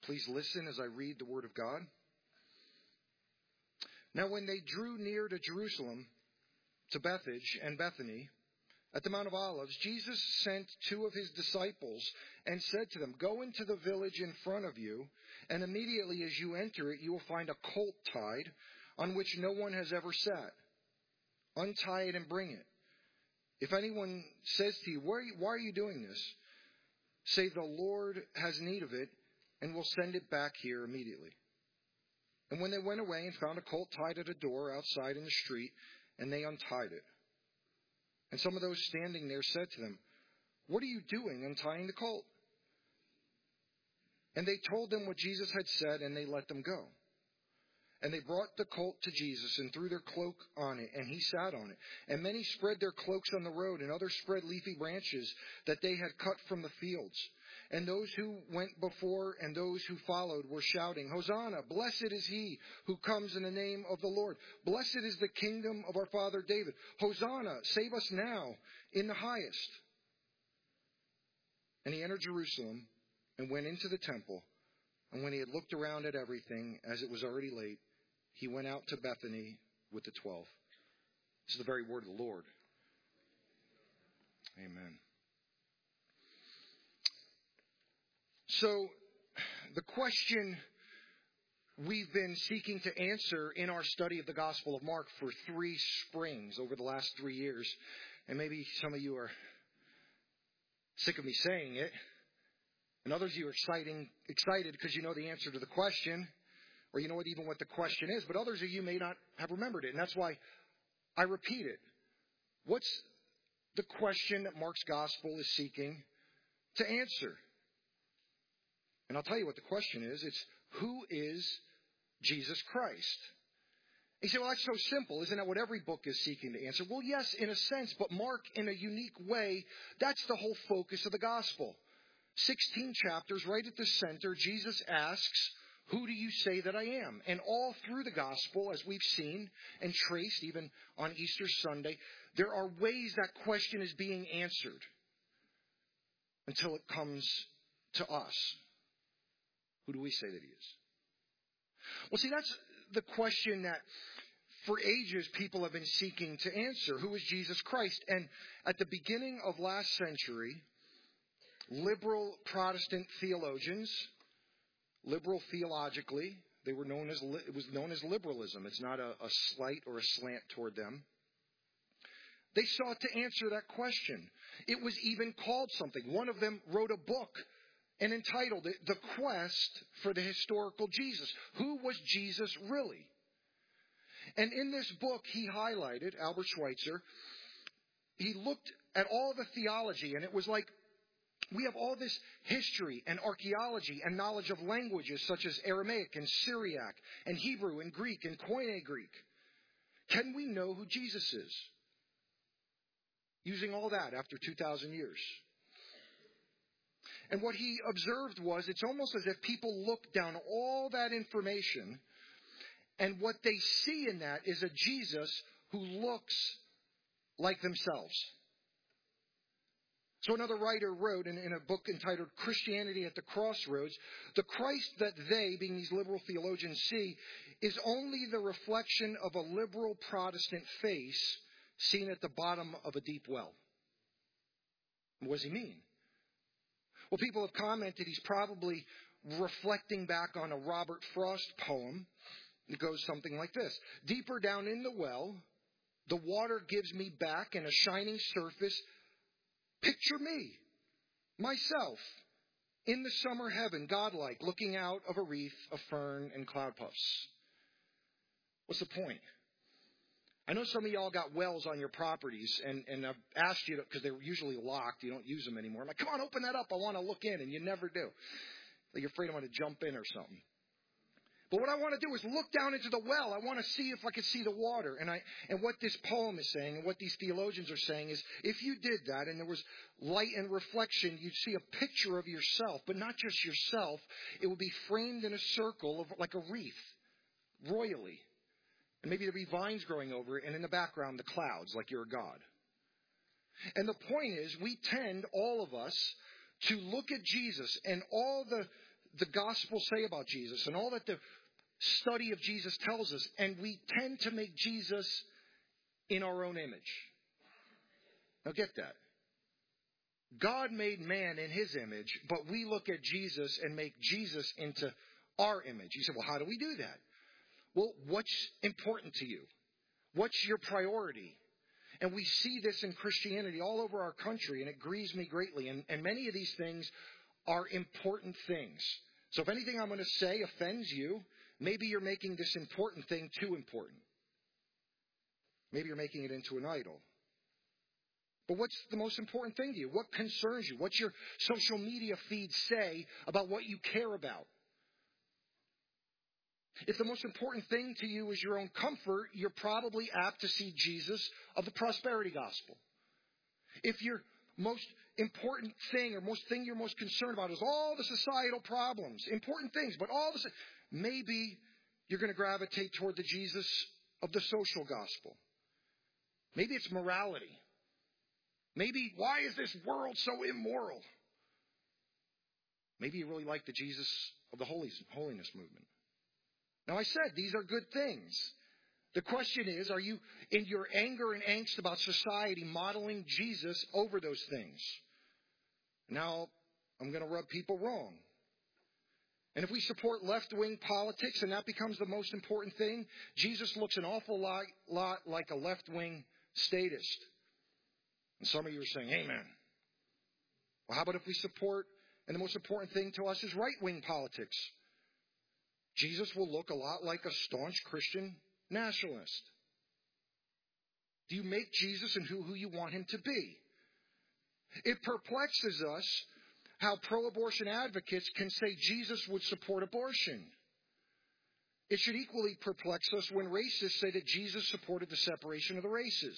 Please listen as I read the Word of God. Now when they drew near to Jerusalem, to Bethphage and Bethany, at the Mount of Olives, Jesus sent 2 of his disciples and said to them, "Go into the village in front of you, and immediately as you enter it, you will find a colt tied on which no one has ever sat. Untie it and bring it. If anyone says to you, 'Why are you doing this?' say, 'The Lord has need of it, and will send it back here immediately.' And when they went away and found a colt tied at a door outside in the street, and they untied it. And some of those standing there said to them, 'What are you doing untying the colt?' And they told them what Jesus had said, and they let them go. And they brought the colt to Jesus and threw their cloak on it, and he sat on it. And many spread their cloaks on the road, and others spread leafy branches that they had cut from the fields. And those who went before and those who followed were shouting, 'Hosanna! Blessed is he who comes in the name of the Lord. Blessed is the kingdom of our father David. Hosanna! Save us now in the highest.' And he entered Jerusalem and went into the temple. And when he had looked around at everything, as it was already late, he went out to Bethany with the 12. This is the very word of the Lord. Amen. So, the question we've been seeking to answer in our study of the Gospel of Mark for 3 springs over the last 3 years, and maybe some of you are sick of me saying it, and others of you are excited because you know the answer to the question, or you know what the question is, but others of you may not have remembered it, and that's why I repeat it. What's the question that Mark's Gospel is seeking to answer? And I'll tell you what the question is. It's, who is Jesus Christ? You say, well, that's so simple. Isn't that what every book is seeking to answer? Well, yes, in a sense, but Mark, in a unique way, that's the whole focus of the Gospel. 16 chapters, right at the center, Jesus asks, "Who do you say that I am?" And all through the Gospel, as we've seen and traced, even on Easter Sunday, there are ways that question is being answered until it comes to us. Who do we say that he is? Well, see, that's the question that for ages people have been seeking to answer. Who is Jesus Christ? And at the beginning of last century, liberal Protestant theologians, liberal theologically, it was known as liberalism. It's not a slight or a slant toward them. They sought to answer that question. It was even called something. One of them wrote a book and entitled it, "The Quest for the Historical Jesus." Who was Jesus really? And in this book, he highlighted, Albert Schweitzer, he looked at all the theology, and it was like, we have all this history and archaeology and knowledge of languages such as Aramaic and Syriac and Hebrew and Greek and Koine Greek. Can we know who Jesus is? Using all that after 2,000 years. And what he observed was, it's almost as if people look down all that information, and what they see in that is a Jesus who looks like themselves. So another writer wrote in a book entitled "Christianity at the Crossroads," the Christ that they, being these liberal theologians, see is only the reflection of a liberal Protestant face seen at the bottom of a deep well. What does he mean? Well, people have commented he's probably reflecting back on a Robert Frost poem. It goes something like this. "Deeper down in the well, the water gives me back in a shining surface. Picture me, myself, in the summer heaven, godlike, looking out of a wreath of fern and cloud puffs." What's the point? I know some of y'all got wells on your properties, and I've asked you, because they're usually locked, you don't use them anymore. I'm like, come on, open that up, I want to look in, and you never do. Like you're afraid I'm going to jump in or something. But what I want to do is look down into the well. I want to see if I can see the water. And what this poem is saying, and what these theologians are saying is, if you did that, and there was light and reflection, you'd see a picture of yourself, but not just yourself. It would be framed in a circle of like a wreath, royally. And maybe there'd be vines growing over it, and in the background, the clouds, like you're a god. And the point is, we tend, all of us, to look at Jesus and all the Gospels say about Jesus and all that the study of Jesus tells us, and we tend to make Jesus in our own image. Now get that. God made man in his image, but we look at Jesus and make Jesus into our image. You say, well, how do we do that? Well, what's important to you? What's your priority? And we see this in Christianity all over our country, and it grieves me greatly. And many of these things are important things. So if anything I'm going to say offends you, maybe you're making this important thing too important. Maybe you're making it into an idol. But what's the most important thing to you? What concerns you? What's your social media feed say about what you care about? If the most important thing to you is your own comfort, you're probably apt to see Jesus of the prosperity gospel. If your most important thing or thing you're most concerned about is all the societal problems, important things, but all this, maybe you're going to gravitate toward the Jesus of the social gospel. Maybe it's morality. Maybe, why is this world so immoral? Maybe you really like the Jesus of the holiness movement. Now, I said these are good things. The question is, are you, in your anger and angst about society, modeling Jesus over those things? Now, I'm going to rub people wrong. And if we support left-wing politics and that becomes the most important thing, Jesus looks an awful lot like a left-wing statist. And some of you are saying, amen. Well, how about if we support, and the most important thing to us is right-wing politics? Jesus will look a lot like a staunch Christian nationalist. Do you make Jesus into who you want him to be? It perplexes us how pro-abortion advocates can say Jesus would support abortion. It should equally perplex us when racists say that Jesus supported the separation of the races.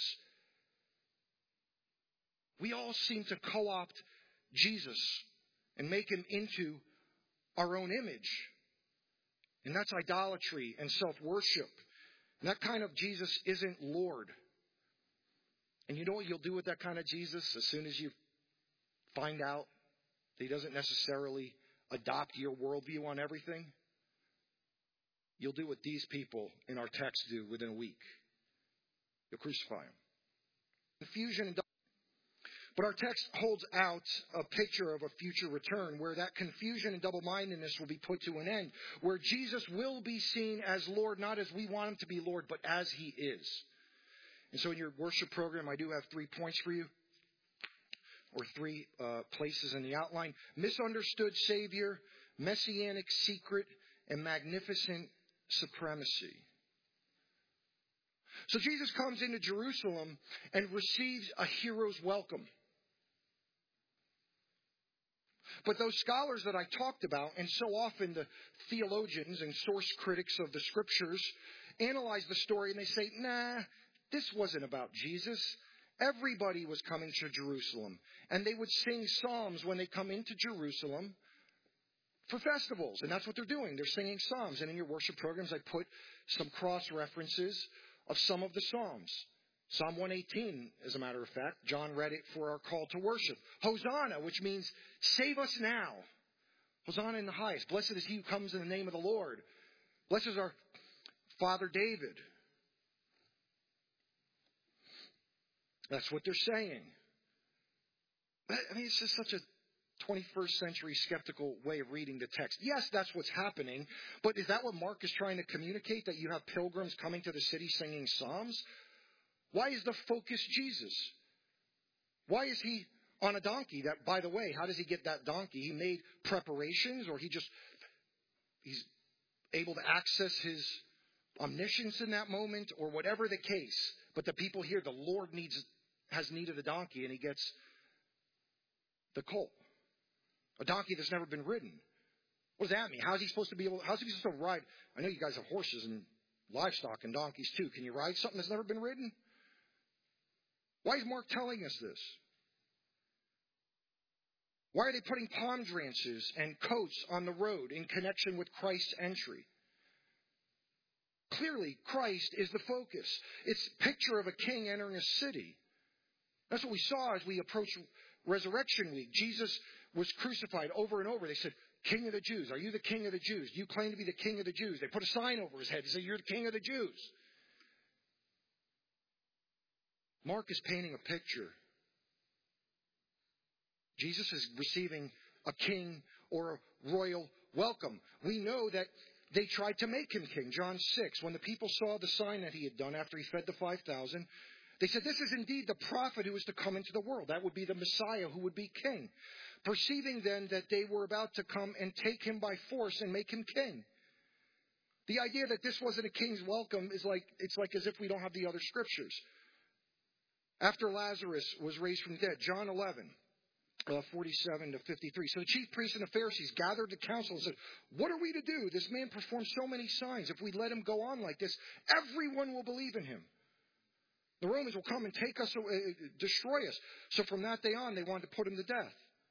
We all seem to co-opt Jesus and make him into our own image. And that's idolatry and self-worship. And that kind of Jesus isn't Lord. And you know what you'll do with that kind of Jesus as soon as you find out that he doesn't necessarily adopt your worldview on everything? You'll do what these people in our text do within a week. You'll crucify him. Confusion and But our text holds out a picture of a future return where that confusion and double-mindedness will be put to an end, where Jesus will be seen as Lord, not as we want him to be Lord, but as he is. And so in your worship program, I do have 3 points for you, or 3 places in the outline. Misunderstood Savior, Messianic secret, and magnificent supremacy. So Jesus comes into Jerusalem and receives a hero's welcome. But those scholars that I talked about, and so often the theologians and source critics of the scriptures, analyze the story and they say, nah, this wasn't about Jesus. Everybody was coming to Jerusalem. And they would sing psalms when they come into Jerusalem for festivals. And that's what they're doing. They're singing psalms. And in your worship programs, I put some cross-references of some of the psalms. Psalm 118, as a matter of fact. John read it for our call to worship. Hosanna, which means save us now. Hosanna in the highest. Blessed is he who comes in the name of the Lord. Blessed is our father David. That's what they're saying. I mean, it's just such a 21st century skeptical way of reading the text. Yes, that's what's happening. But is that what Mark is trying to communicate? That you have pilgrims coming to the city singing psalms? Why is the focus Jesus? Why is he on a donkey? That, by the way, how does he get that donkey? He made preparations, or he's able to access his omniscience in that moment, or whatever the case. But the people here, the Lord has need of the donkey, and he gets the colt. A donkey that's never been ridden. What does that mean? How's he supposed to ride? I know you guys have horses and livestock and donkeys too. Can you ride something that's never been ridden? Why is Mark telling us this? Why are they putting palm branches and coats on the road in connection with Christ's entry? Clearly, Christ is the focus. It's a picture of a king entering a city. That's what we saw as we approached Resurrection Week. Jesus was crucified over and over. They said, King of the Jews. Are you the King of the Jews? Do you claim to be the King of the Jews? They put a sign over his head to say, you're the King of the Jews. Mark is painting a picture. Jesus is receiving a king or a royal welcome. We know that they tried to make him king. John 6, when the people saw the sign that he had done after he fed the 5,000, they said, this is indeed the prophet who is to come into the world. That would be the Messiah who would be king. Perceiving then that they were about to come and take him by force and make him king. The idea that this wasn't a king's welcome is it's like as if we don't have the other scriptures. After Lazarus was raised from the dead, John 11, 47 to 53. So the chief priests and the Pharisees gathered the council and said, what are we to do? This man performs so many signs. If we let him go on like this, everyone will believe in him. The Romans will come and take us, destroy us. So from that day on, they wanted to put him to death.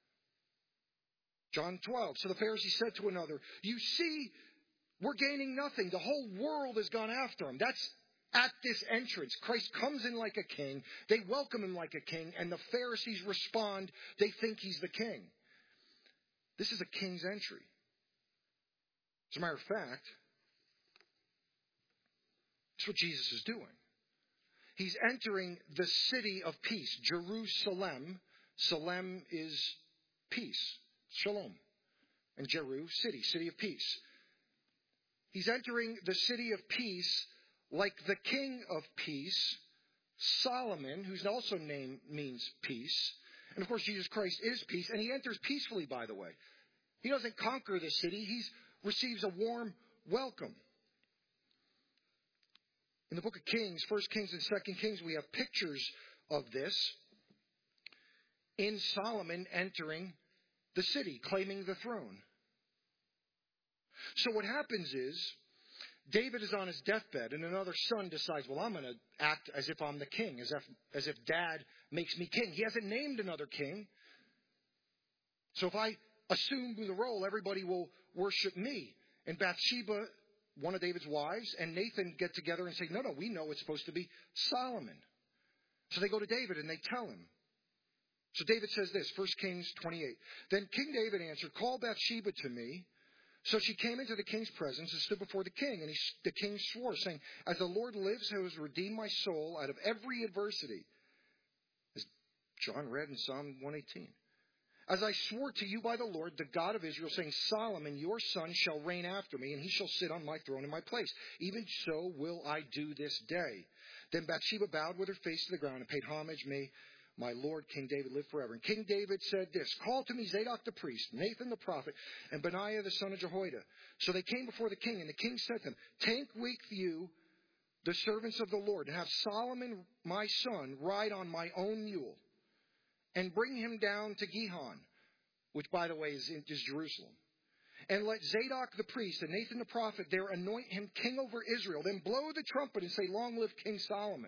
John 12. So the Pharisees said to another, you see, we're gaining nothing. The whole world has gone after him. That's at this entrance. Christ comes in like a king. They welcome him like a king. And the Pharisees respond. They think he's the king. This is a king's entry. As a matter of fact, that's what Jesus is doing. He's entering the city of peace, Jerusalem. Salem is peace, shalom. And Jeru, city of peace. He's entering the city of peace like the king of peace, Solomon, whose also name means peace. And of course, Jesus Christ is peace, and he enters peacefully, by the way. He doesn't conquer the city. He receives a warm welcome. In the book of Kings, 1 Kings and 2 Kings, we have pictures of this in Solomon entering the city, claiming the throne. So what happens is, David is on his deathbed, and another son decides, well, I'm going to act as if I'm the king, as if dad makes me king. He hasn't named another king. So if I assume the role, everybody will worship me. And Bathsheba, one of David's wives, and Nathan get together and say, no, we know it's supposed to be Solomon. So they go to David and they tell him. So David says this, 1 Kings 28. Then King David answered, call Bathsheba to me. So she came into the king's presence and stood before the king. And the king swore, saying, as the Lord lives, who has redeemed my soul out of every adversity. As John read in Psalm 118. As I swore to you by the Lord, the God of Israel, saying, Solomon, your son, shall reign after me, and he shall sit on my throne in my place. Even so will I do this day. Then Bathsheba bowed with her face to the ground and paid homage. May my Lord King David live forever. And King David said this, call to me Zadok the priest, Nathan the prophet, and Benaiah the son of Jehoiada. So they came before the king, and the king said to them, take with you the servants of the Lord, and have Solomon my son ride on my own mule, and bring him down to Gihon, which, by the way, is Jerusalem. And let Zadok the priest and Nathan the prophet there anoint him king over Israel. Then blow the trumpet and say, long live King Solomon.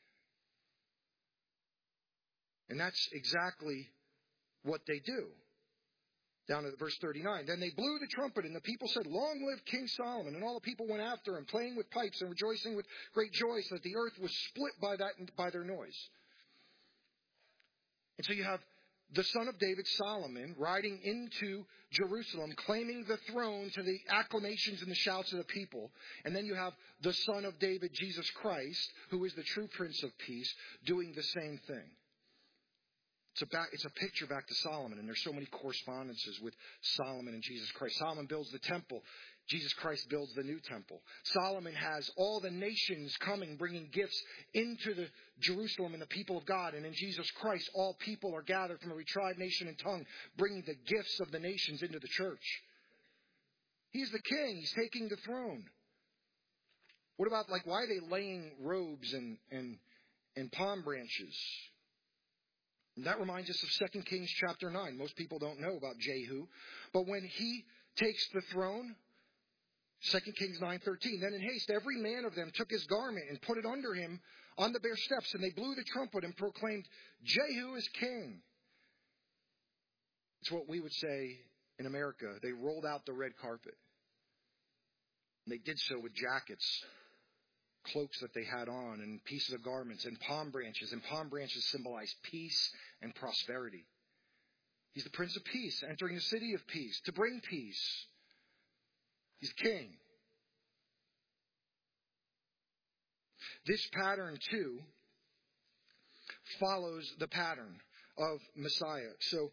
And that's exactly what they do. Down at verse 39. Then they blew the trumpet, and the people said, long live King Solomon. And all the people went after him, playing with pipes and rejoicing with great joy, so that the earth was split by their noise. And so you have the son of David, Solomon, riding into Jerusalem, claiming the throne to the acclamations and the shouts of the people. And then you have the son of David, Jesus Christ, who is the true Prince of Peace, doing the same thing. It's a picture back to Solomon, and there's so many correspondences with Solomon and Jesus Christ. Solomon builds the temple. Jesus Christ builds the new temple. Solomon has all the nations coming, bringing gifts into the Jerusalem and the people of God. And in Jesus Christ, all people are gathered from every tribe, nation, and tongue, bringing the gifts of the nations into the church. He's the king. He's taking the throne. What about, why are they laying robes and palm branches? And that reminds us of 2 Kings chapter 9. Most people don't know about Jehu. But when he takes the throne, 2 Kings 9:13, then in haste every man of them took his garment and put it under him on the bare steps, and they blew the trumpet and proclaimed, Jehu is king. It's what we would say in America. They rolled out the red carpet. And they did so with jackets, cloaks that they had on, and pieces of garments, and palm branches. And palm branches symbolize peace and prosperity. He's the Prince of Peace, entering the city of peace, to bring peace. He's king. This pattern, too, follows the pattern of Messiah. So,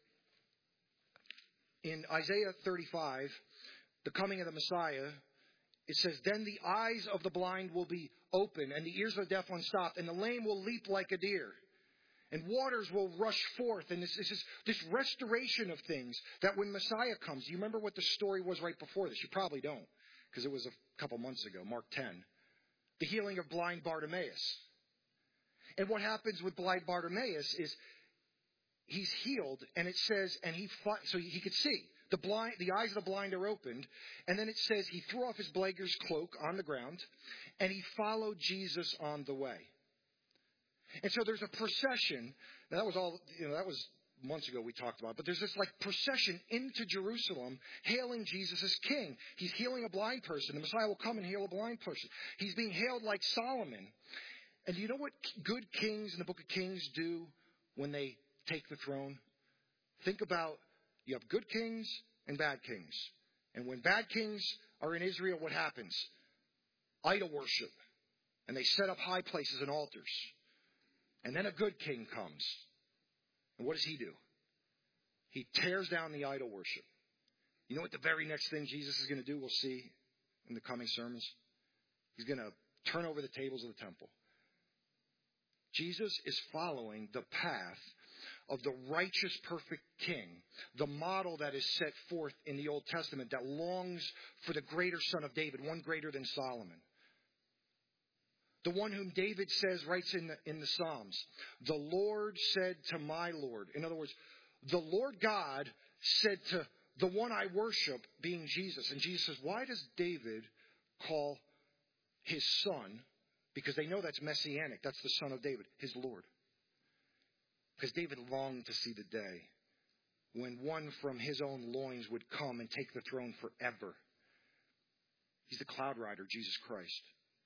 in Isaiah 35, the coming of the Messiah, it says, "Then the eyes of the blind will be open, and the ears of the deaf unstopped, and the lame will leap like a deer, and waters will rush forth." And this restoration of things that when Messiah comes, you remember what the story was right before this? You probably don't, because it was a couple months ago, Mark 10. The healing of blind Bartimaeus. And what happens with blind Bartimaeus is he's healed, and it says, so he could see. The eyes of the blind are opened, and then it says he threw off his beggar's cloak on the ground, and he followed Jesus on the way. And so there's a procession. Now that was all, that was months ago we talked about, but there's this procession into Jerusalem hailing Jesus as king. He's healing a blind person. The Messiah will come and heal a blind person. He's being hailed like Solomon. And you know what good kings in the book of Kings do when they take the throne? Think about, you have good kings and bad kings. And when bad kings are in Israel, what happens? Idol worship. And they set up high places and altars. And then a good king comes. And what does he do? He tears down the idol worship. You know what the very next thing Jesus is going to do? We'll see in the coming sermons. He's going to turn over the tables of the temple. Jesus is following the path of the righteous, perfect king, the model that is set forth in the Old Testament that longs for the greater son of David, one greater than Solomon. The one whom David writes in the Psalms, "The Lord said to my Lord." In other words, the Lord God said to the one I worship, being Jesus. And Jesus says, why does David call his son, because they know that's messianic, that's the son of David, his Lord? Because David longed to see the day when one from his own loins would come and take the throne forever. He's the cloud rider, Jesus Christ.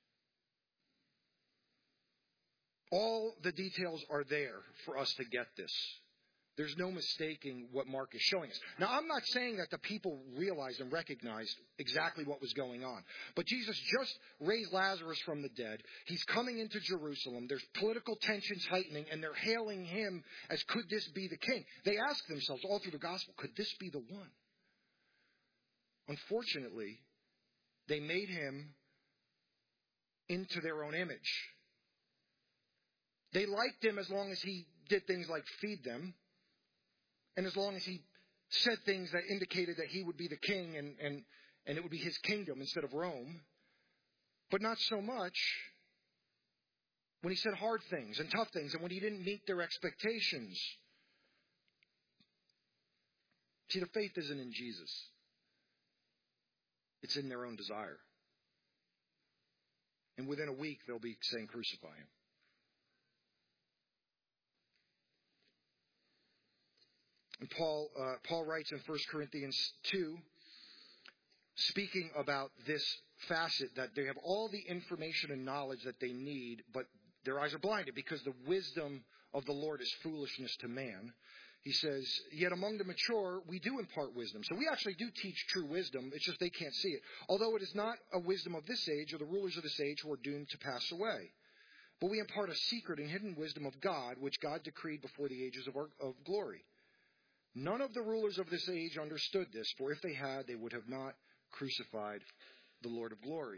All the details are there for us to get this. There's no mistaking what Mark is showing us. Now, I'm not saying that the people realized and recognized exactly what was going on. But Jesus just raised Lazarus from the dead. He's coming into Jerusalem. There's political tensions heightening, and they're hailing him as, could this be the king? They ask themselves all through the gospel, could this be the one? Unfortunately, they made him into their own image. They liked him as long as he did things like feed them. And as long as he said things that indicated that he would be the king and it would be his kingdom instead of Rome. But not so much when he said hard things and tough things and when he didn't meet their expectations. See, their faith isn't in Jesus. It's in their own desire. And within a week, they'll be saying, crucify him. And Paul writes in 1 Corinthians 2, speaking about this facet, that they have all the information and knowledge that they need, but their eyes are blinded because the wisdom of the Lord is foolishness to man. He says, yet among the mature, we do impart wisdom. So we actually do teach true wisdom. It's just they can't see it. Although it is not a wisdom of this age or the rulers of this age who are doomed to pass away. But we impart a secret and hidden wisdom of God, which God decreed before the ages of glory. None of the rulers of this age understood this, for if they had, they would have not crucified the Lord of glory.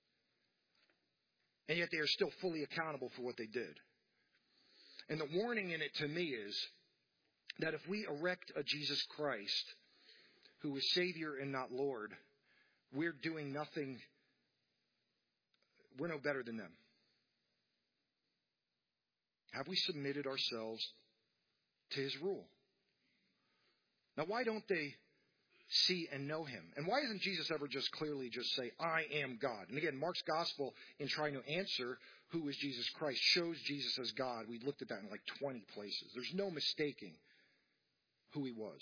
And yet they are still fully accountable for what they did. And the warning in it to me is that if we erect a Jesus Christ who is Savior and not Lord, we're doing nothing, we're no better than them. Have we submitted ourselves to his rule? Now, why don't they see and know him? And why doesn't Jesus ever just clearly just say, I am God? And again, Mark's gospel, in trying to answer who is Jesus Christ, shows Jesus as God. We looked at that in like 20 places. There's no mistaking who he was.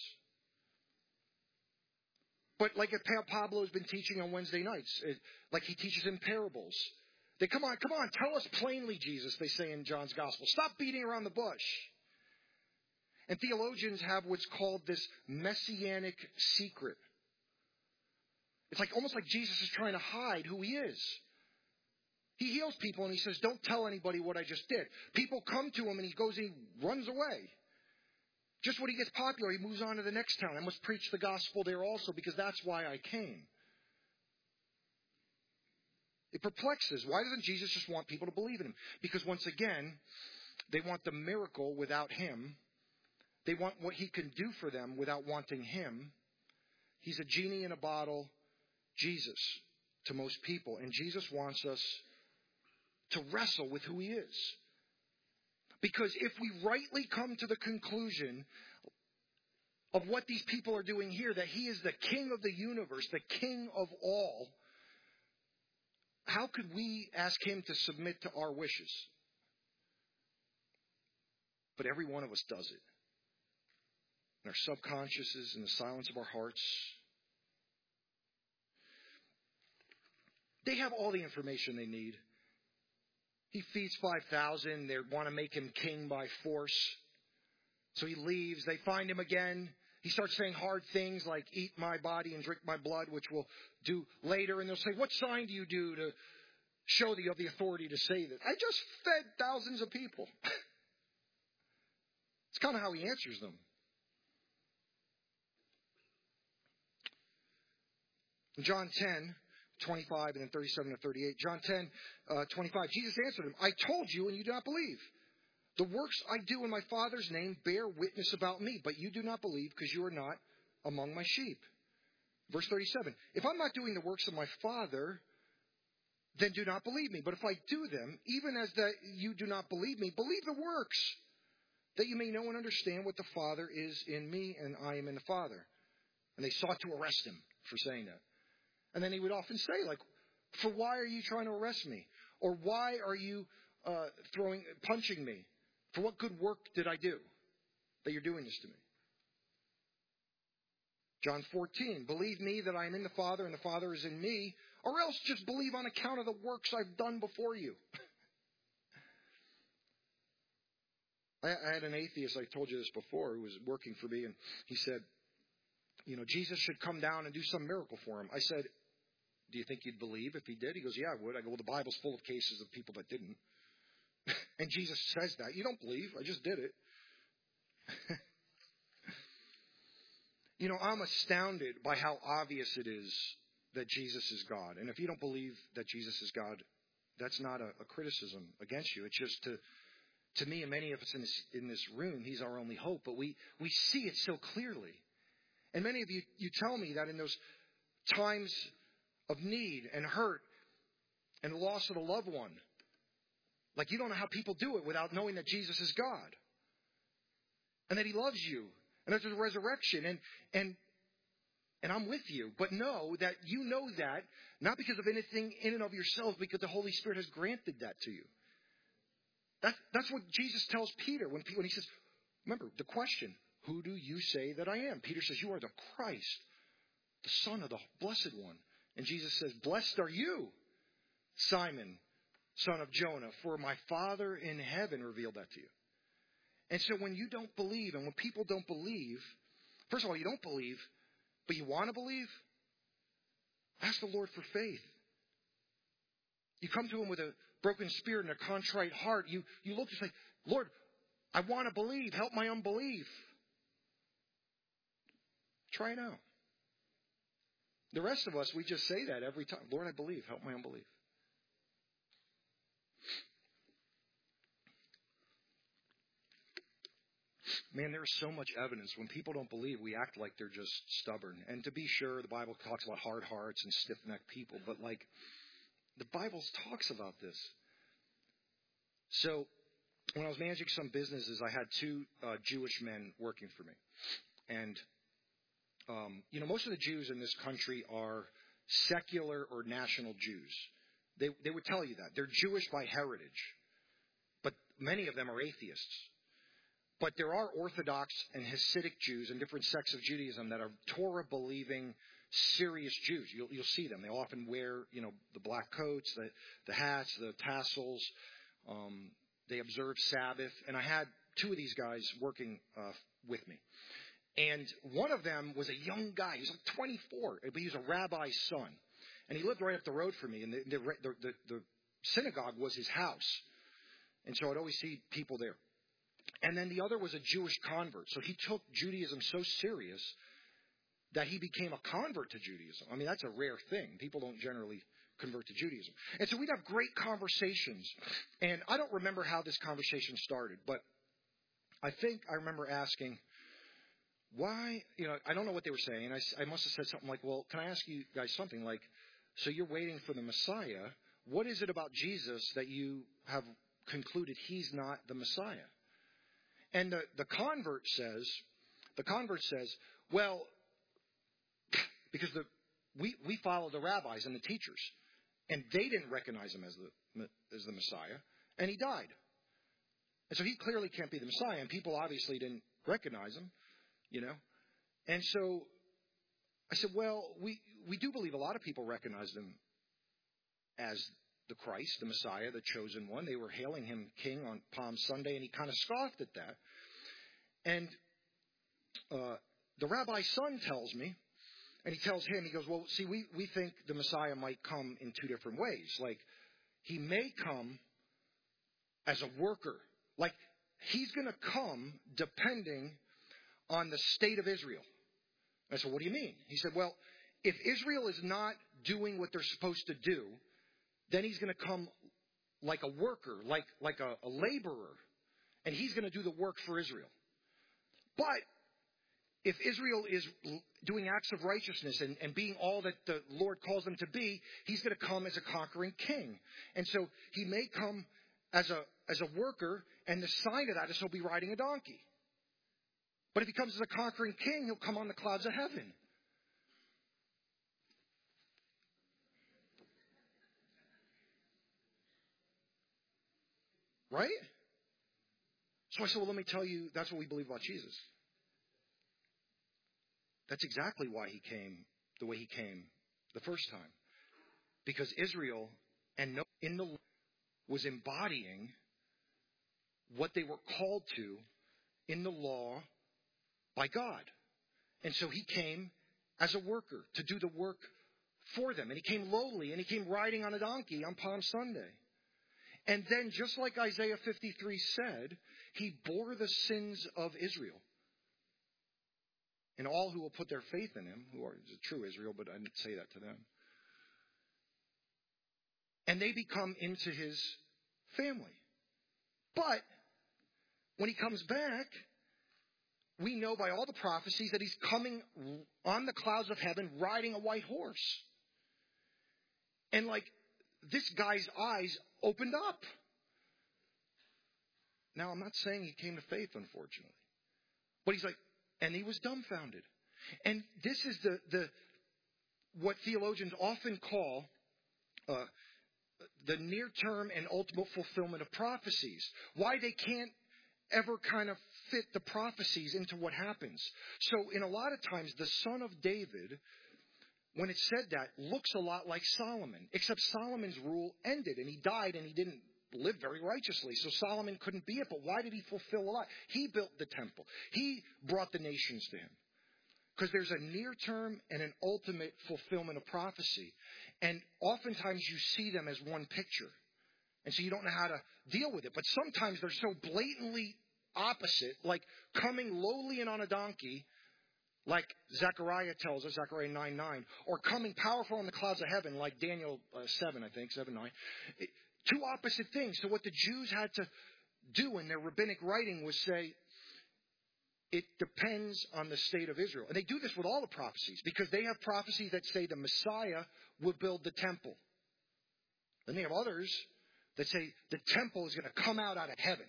But like Pablo has been teaching on Wednesday nights, like he teaches in parables. They come on, tell us plainly, Jesus, they say in John's gospel. Stop beating around the bush. And theologians have what's called this messianic secret. It's like almost like Jesus is trying to hide who he is. He heals people and he says, don't tell anybody what I just did. People come to him and he goes and he runs away. Just when he gets popular, he moves on to the next town. I must preach the gospel there also because that's why I came. It perplexes. Why doesn't Jesus just want people to believe in him? Because once again, they want the miracle without him. They want what he can do for them without wanting him. He's a genie in a bottle, Jesus, to most people. And Jesus wants us to wrestle with who he is. Because if we rightly come to the conclusion of what these people are doing here, that he is the king of the universe, the king of all, how could we ask him to submit to our wishes? But every one of us does it. In our subconsciouses, in the silence of our hearts. They have all the information they need. He feeds 5,000. They want to make him king by force. So he leaves. They find him again. He starts saying hard things like, eat my body and drink my blood, which we'll do later. And they'll say, what sign do you do to show that you have the authority to say this? I just fed thousands of people. It's kind of how he answers them. In John 10:25 and then 37 to 38. John 10:25. Jesus answered him, I told you and you do not believe. The works I do in my Father's name bear witness about me, but you do not believe because you are not among my sheep. Verse 37. If I'm not doing the works of my Father, then do not believe me. But if I do them, even as that you do not believe me, believe the works, that you may know and understand what the Father is in me and I am in the Father. And they sought to arrest him for saying that. And then he would often say, like, for why are you trying to arrest me? Or why are you punching me? For what good work did I do that you're doing this to me? John 14, believe me that I am in the Father and the Father is in me, or else just believe on account of the works I've done before you. I had an atheist, I told you this before, who was working for me, and he said, Jesus should come down and do some miracle for him. I said, do you think you'd believe if he did? He goes, yeah, I would. I go, well, the Bible's full of cases of people that didn't. And Jesus says that. You don't believe. I just did it. I'm astounded by how obvious it is that Jesus is God. And if you don't believe that Jesus is God, that's not a criticism against you. It's just to me and many of us in this room, he's our only hope. But we see it so clearly. And many of you tell me that in those times of need and hurt and the loss of a loved one, like you don't know how people do it without knowing that Jesus is God and that he loves you and that there's a resurrection and I'm with you. But know that you know that not because of anything in and of yourselves, because the Holy Spirit has granted that to you. That's what Jesus tells Peter when he says, remember the question, who do you say that I am? Peter says, you are the Christ, the Son of the Blessed One. And Jesus says, blessed are you, Simon, son of Jonah, for my Father in heaven revealed that to you. And so when you don't believe, and when people don't believe, first of all, you don't believe, but you want to believe, ask the Lord for faith. You come to him with a broken spirit and a contrite heart. You look and say, Lord, I want to believe. Help my unbelief. Try it out. The rest of us, we just say that every time. Lord, I believe. Help my unbelief. Man, there's so much evidence. When people don't believe, we act like they're just stubborn. And to be sure, the Bible talks about hard hearts and stiff-necked people. But, the Bible talks about this. So, when I was managing some businesses, I had two Jewish men working for me. And most of the Jews in this country are secular or national Jews. They would tell you that. They're Jewish by heritage. But many of them are atheists. But there are Orthodox and Hasidic Jews and different sects of Judaism that are Torah-believing, serious Jews. You'll see them. They often wear, the black coats, the hats, the tassels. They observe Sabbath. And I had two of these guys working with me. And one of them was a young guy. He was like 24, but he was a rabbi's son. And he lived right up the road from me. And the synagogue was his house. And so I'd always see people there. And then the other was a Jewish convert. So he took Judaism so serious that he became a convert to Judaism. I mean, that's a rare thing. People don't generally convert to Judaism. And so we'd have great conversations. And I don't remember how this conversation started, but I think I remember asking, why, I don't know what they were saying. I must have said something like, well, can I ask you guys something? Like, so you're waiting for the Messiah. What is it about Jesus that you have concluded he's not the Messiah? And the convert says, well, because we follow the rabbis and the teachers, and they didn't recognize him as the Messiah, and he died. And so he clearly can't be the Messiah, and people obviously didn't recognize him, And so I said, well, we do believe a lot of people recognized him as the Christ, the Messiah, the chosen one. They were hailing him king on Palm Sunday, and he kind of scoffed at that. And the rabbi's son tells me, and he tells him, he goes, well, see, we think the Messiah might come in two different ways. Like, he may come as a worker. Like, he's going to come depending on the state of Israel. I said, what do you mean? He said, well, if Israel is not doing what they're supposed to do, then he's going to come like a worker, like a laborer, and he's going to do the work for Israel. But if Israel is doing acts of righteousness and being all that the Lord calls them to be, he's going to come as a conquering king. And so he may come as a worker, and the sign of that is he'll be riding a donkey. But if he comes as a conquering king, he'll come on the clouds of heaven. Right? So I said, well, let me tell you, that's what we believe about Jesus. That's exactly why he came the way he came the first time. Because Israel was embodying what they were called to in the law by God. And so he came as a worker to do the work for them. And he came lowly, and he came riding on a donkey on Palm Sunday. And then, just like Isaiah 53 said, he bore the sins of Israel. And all who will put their faith in him, who are the true Israel, but I didn't say that to them. And they become into his family. But when he comes back, we know by all the prophecies that he's coming on the clouds of heaven riding a white horse. And this guy's eyes opened up. Now, I'm not saying he came to faith, unfortunately. But he's like, and he was dumbfounded. And this is what theologians often call the near-term and ultimate fulfillment of prophecies. Why they can't ever kind of fit the prophecies into what happens. So in a lot of times, the son of David, when it said that, looks a lot like Solomon, except Solomon's rule ended, and he died, and he didn't live very righteously. So Solomon couldn't be it, but why did he fulfill a lot? He built the temple. He brought the nations to him. Because there's a near-term and an ultimate fulfillment of prophecy. And oftentimes you see them as one picture. And so you don't know how to deal with it. But sometimes they're so blatantly opposite, like coming lowly and on a donkey, like Zechariah tells us, Zechariah 9:9, or coming powerful on the clouds of heaven, like Daniel 7, I think, 7:9. Two opposite things. So what the Jews had to do in their rabbinic writing was say, it depends on the state of Israel. And they do this with all the prophecies, because they have prophecies that say the Messiah will build the temple. Then they have others that say the temple is going to come out of heaven.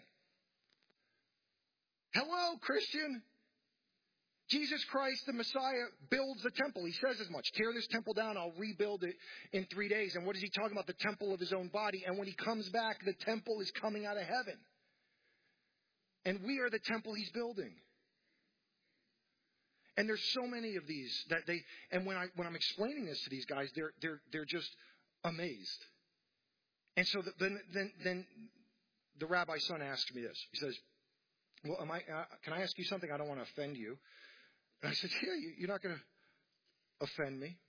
Hello, Christian. Jesus Christ, the Messiah, builds the temple. He says as much. Tear this temple down, I'll rebuild it in 3 days. And what is he talking about? The temple of his own body. And when he comes back, the temple is coming out of heaven. And we are the temple he's building. And there's so many of these that and when I'm explaining this to these guys, they're just amazed. And so then the rabbi's son asked me this. He says, well, can I ask you something? I don't want to offend you. And I said, yeah, you're not going to offend me.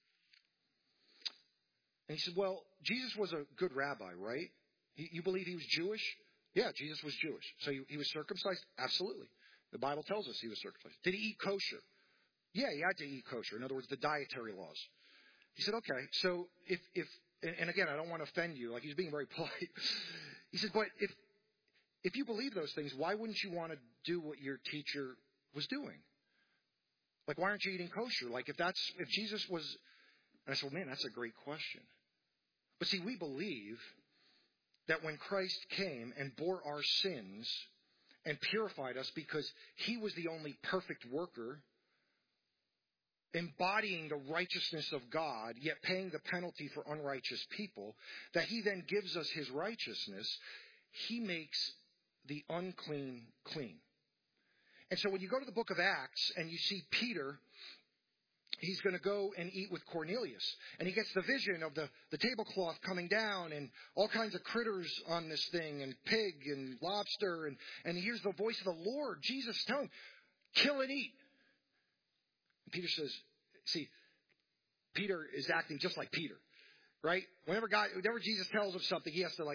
And he said, well, Jesus was a good rabbi, right? You believe he was Jewish? Yeah, Jesus was Jewish. So he was circumcised? Absolutely. The Bible tells us he was circumcised. Did he eat kosher? Yeah, he had to eat kosher. In other words, the dietary laws. He said, okay, so and again, I don't want to offend you. Like, he's being very polite. He said, but if you believe those things, why wouldn't you want to do what your teacher was doing? Like, why aren't you eating kosher? Like, if Jesus was... And I said, well, man, that's a great question. But see, we believe that when Christ came and bore our sins and purified us because he was the only perfect worker, embodying the righteousness of God, yet paying the penalty for unrighteous people, that he then gives us his righteousness, he makes the unclean clean. And so when you go to the book of Acts and you see Peter, he's going to go and eat with Cornelius. And he gets the vision of the tablecloth coming down and all kinds of critters on this thing and pig and lobster. And he hears the voice of the Lord, Jesus, telling him, kill and eat. And Peter says, see, Peter is acting just like Peter, right? Whenever Jesus tells him something, he has to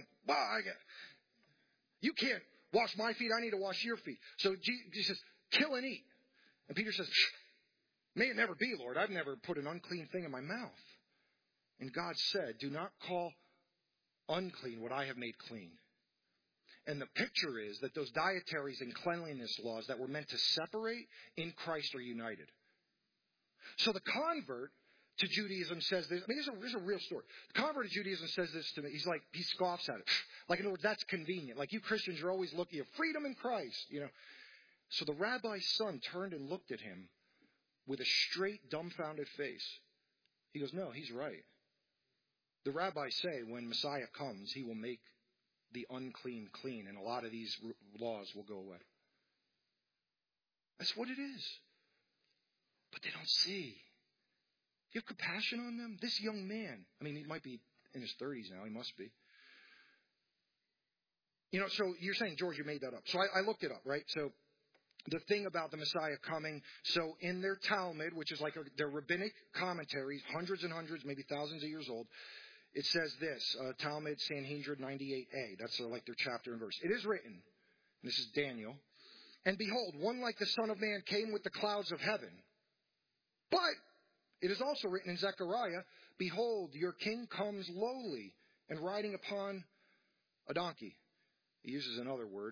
you can't wash my feet. I need to wash your feet. So Jesus says, kill and eat. And Peter says, may it never be, Lord. I've never put an unclean thing in my mouth. And God said, do not call unclean what I have made clean. And the picture is that those dietaries and cleanliness laws that were meant to separate in Christ are united. So the convert to Judaism says this. I mean, this is a real story. The convert to Judaism says this to me. He scoffs at it. Like, in other words, that's convenient. Like, you Christians are always looking at freedom in Christ, you know. So the rabbi's son turned and looked at him with a straight, dumbfounded face. He goes, no, he's right. The rabbis say when Messiah comes, he will make the unclean clean, and a lot of these laws will go away. That's what it is. But they don't see. You have compassion on them? This young man, I mean, he might be in his 30s now. He must be. You know, so you're saying, George, you made that up. So I looked it up, right? So the thing about the Messiah coming, so in their Talmud, which is like their rabbinic commentaries, hundreds and hundreds, maybe thousands of years old, it says this, Talmud Sanhedrin 98a. That's like their chapter and verse. It is written, and this is Daniel, and behold, one like the Son of Man came with the clouds of heaven. But it is also written in Zechariah, behold, your king comes lowly and riding upon a donkey. He uses another word.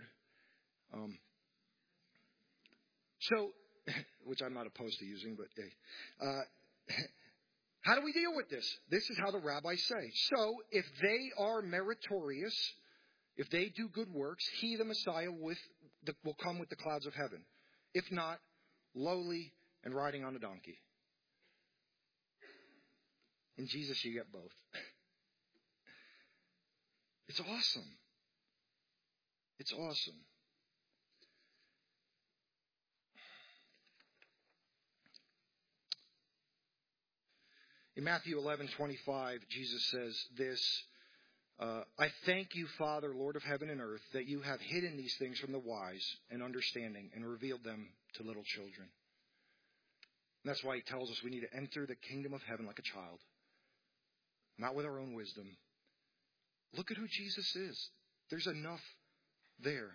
So, which I'm not opposed to using, but hey. How do we deal with this? This is how the rabbis say. So, if they are meritorious, if they do good works, he, the Messiah, will come with the clouds of heaven. If not, lowly and riding on a donkey. In Jesus, you get both. It's awesome. It's awesome. In Matthew 11:25, Jesus says this, I thank you, Father, Lord of heaven and earth, that you have hidden these things from the wise and understanding and revealed them to little children. And that's why he tells us we need to enter the kingdom of heaven like a child, not with our own wisdom. Look at who Jesus is. There's enough there.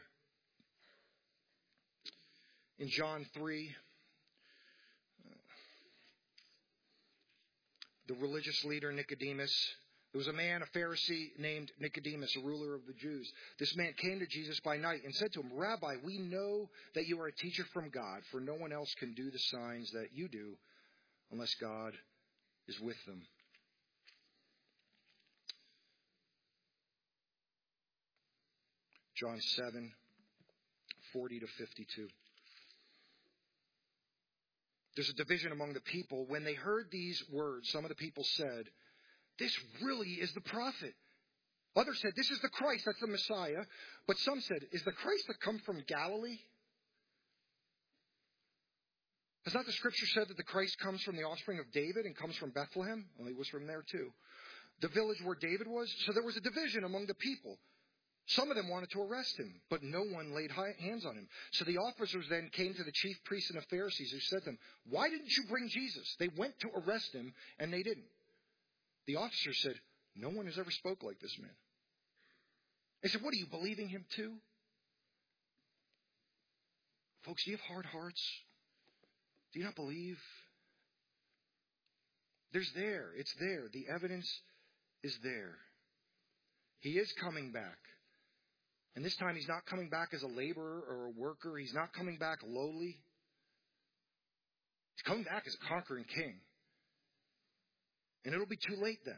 In John 3, the religious leader Nicodemus, there was a man, a Pharisee named Nicodemus, a ruler of the Jews. This man came to Jesus by night and said to him, Rabbi, we know that you are a teacher from God, for no one else can do the signs that you do unless God is with them. John 7:40 to 52. There's a division among the people. When they heard these words, some of the people said, this really is the prophet. Others said, this is the Christ, that's the Messiah. But some said, is the Christ that come from Galilee? Has not the scripture said that the Christ comes from the offspring of David and comes from Bethlehem? Well, he was from there too. The village where David was. So there was a division among the people. Some of them wanted to arrest him, but no one laid hands on him. So the officers then came to the chief priests and the Pharisees, who said to them, "Why didn't you bring Jesus?" They went to arrest him, and they didn't. The officers said, "No one has ever spoke like this man." They said, "What, are you believing him too?" Folks, do you have hard hearts? Do you not believe? It's there. The evidence is there. He is coming back. And this time he's not coming back as a laborer or a worker. He's not coming back lowly. He's coming back as a conquering king. And it'll be too late then.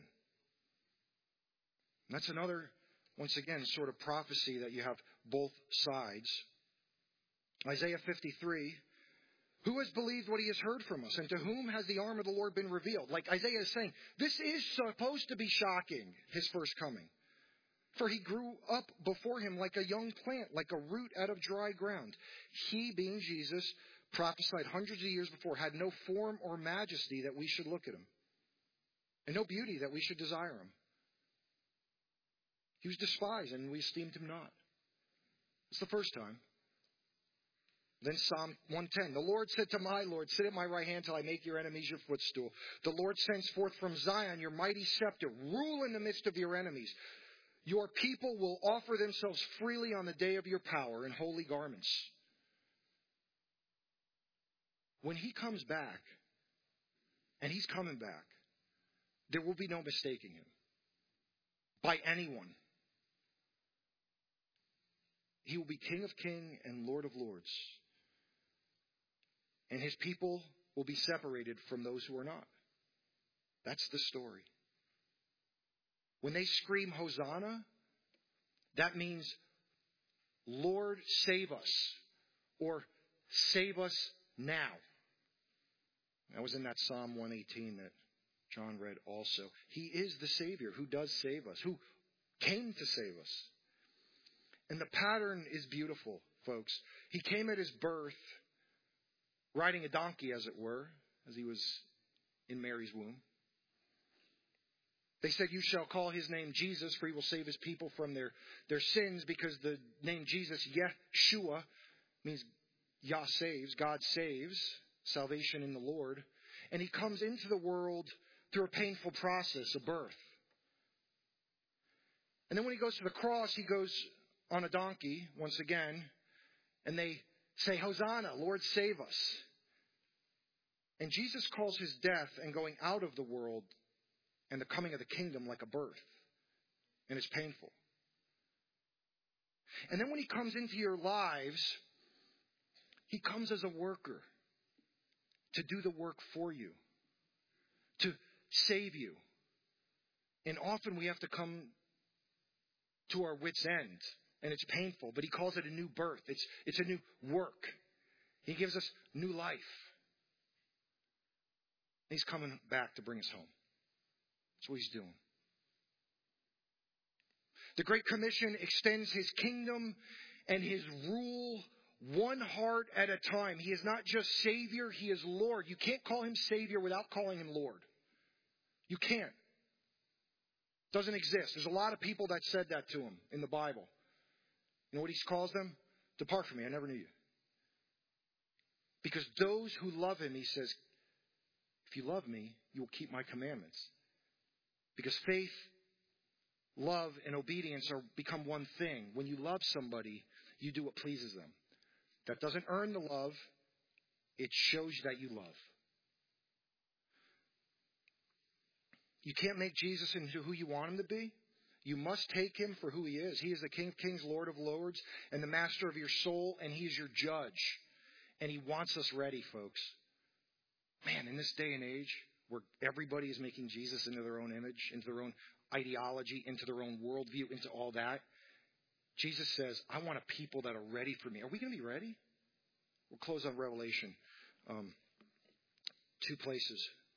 And that's another, once again, sort of prophecy that you have both sides. Isaiah 53. Who has believed what he has heard from us? And to whom has the arm of the Lord been revealed? Like Isaiah is saying, this is supposed to be shocking, his first coming. For he grew up before him like a young plant, like a root out of dry ground. He, being Jesus, prophesied hundreds of years before, had no form or majesty that we should look at him, and no beauty that we should desire him. He was despised, and we esteemed him not. It's the first time. Then Psalm 110, the Lord said to my Lord, sit at my right hand till I make your enemies your footstool. The Lord sends forth from Zion your mighty scepter. Rule in the midst of your enemies. Your people will offer themselves freely on the day of your power in holy garments. When he comes back, and he's coming back, there will be no mistaking him by anyone. He will be King of kings and Lord of lords. And his people will be separated from those who are not. That's the story. When they scream Hosanna, that means, Lord, save us, or save us now. That was in that Psalm 118 that John read also. He is the Savior who does save us, who came to save us. And the pattern is beautiful, folks. He came at his birth riding a donkey, as it were, as he was in Mary's womb. They said, you shall call his name Jesus, for he will save his people from their sins, because the name Jesus, Yeshua, means Yah saves, God saves, salvation in the Lord. And he comes into the world through a painful process, a birth. And then when he goes to the cross, he goes on a donkey once again, and they say, Hosanna, Lord, save us. And Jesus calls his death and going out of the world and the coming of the kingdom like a birth. And it's painful. And then when he comes into your lives, he comes as a worker to do the work for you, to save you. And often we have to come to our wits' end, and it's painful, but he calls it a new birth. It's a new work. He gives us new life. He's coming back to bring us home. That's what he's doing. The Great Commission extends his kingdom and his rule one heart at a time. He is not just Savior, he is Lord. You can't call him Savior without calling him Lord. You can't. Doesn't exist. There's a lot of people that said that to him in the Bible. You know what he calls them? Depart from me, I never knew you. Because those who love him, he says, if you love me, you will keep my commandments. Because faith, love, and obedience are become one thing. When you love somebody, you do what pleases them. That doesn't earn the love. It shows that you love. You can't make Jesus into who you want him to be. You must take him for who he is. He is the King of kings, Lord of lords, and the master of your soul, and he is your judge. And he wants us ready, folks. Man, in this day and age where everybody is making Jesus into their own image, into their own ideology, into their own worldview, into all that, Jesus says, I want a people that are ready for me. Are we going to be ready? We'll close on Revelation. 2 places.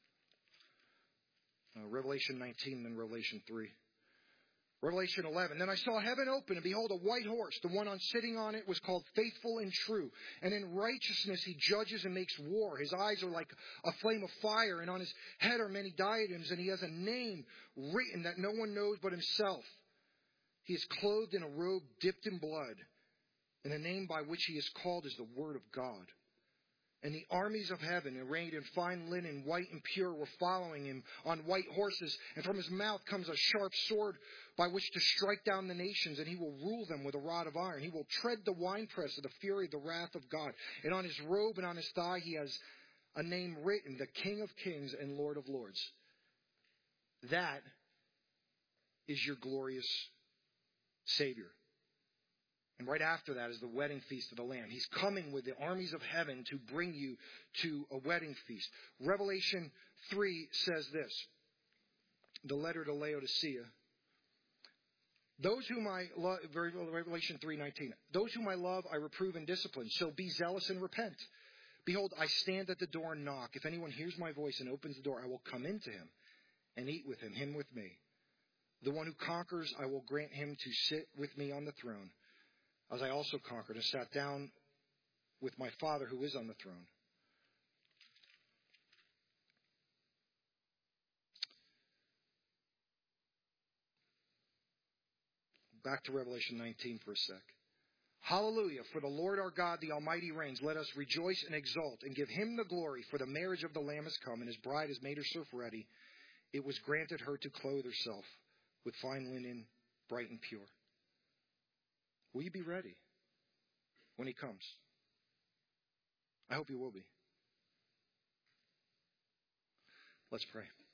Revelation 19 and Revelation 3. Revelation 11. Then I saw heaven open, and behold, a white horse. The one sitting on it was called Faithful and True. And in righteousness he judges and makes war. His eyes are like a flame of fire, and on his head are many diadems, and he has a name written that no one knows but himself. He is clothed in a robe dipped in blood, and the name by which he is called is the Word of God. And the armies of heaven, arrayed in fine linen, white and pure, were following him on white horses. And from his mouth comes a sharp sword by which to strike down the nations, and he will rule them with a rod of iron. He will tread the winepress of the fury of the wrath of God. And on his robe and on his thigh he has a name written, the King of Kings and Lord of Lords. That is your glorious Savior. And right after that is the wedding feast of the Lamb. He's coming with the armies of heaven to bring you to a wedding feast. Revelation 3 says this, the letter to Laodicea. Those whom I love, Revelation 3:19. Those whom I love, I reprove and discipline. So be zealous and repent. Behold, I stand at the door and knock. If anyone hears my voice and opens the door, I will come into him and eat with him with me. The one who conquers, I will grant him to sit with me on the throne, as I also conquered and sat down with my Father who is on the throne. Back to Revelation 19 for a sec. Hallelujah, for the Lord our God, the Almighty reigns. Let us rejoice and exult and give him the glory, for the marriage of the Lamb has come, and his bride has made herself ready. It was granted her to clothe herself with fine linen, bright and pure. Will you be ready when he comes? I hope you will be. Let's pray.